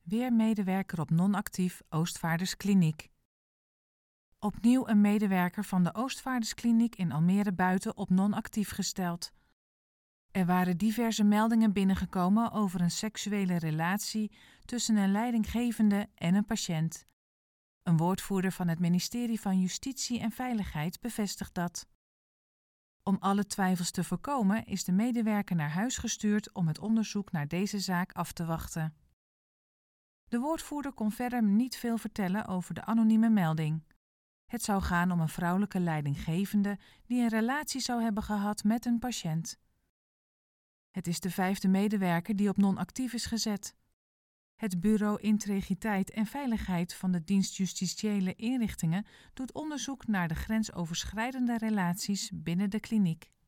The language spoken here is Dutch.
weer medewerker op non-actief Oostvaarderskliniek. Opnieuw een medewerker van de Oostvaarderskliniek in Almere Buiten op non-actief gesteld. Er waren diverse meldingen binnengekomen over een seksuele relatie tussen een leidinggevende en een patiënt. Een woordvoerder van het ministerie van Justitie en Veiligheid bevestigt dat. Om alle twijfels te voorkomen is de medewerker naar huis gestuurd om het onderzoek naar deze zaak af te wachten. De woordvoerder kon verder niet veel vertellen over de anonieme melding. Het zou gaan om een vrouwelijke leidinggevende die een relatie zou hebben gehad met een patiënt. Het is de 5e medewerker die op non-actief is gezet. Het Bureau Integriteit en Veiligheid van de Dienst Justitiële Inrichtingen doet onderzoek naar de grensoverschrijdende relaties binnen de kliniek.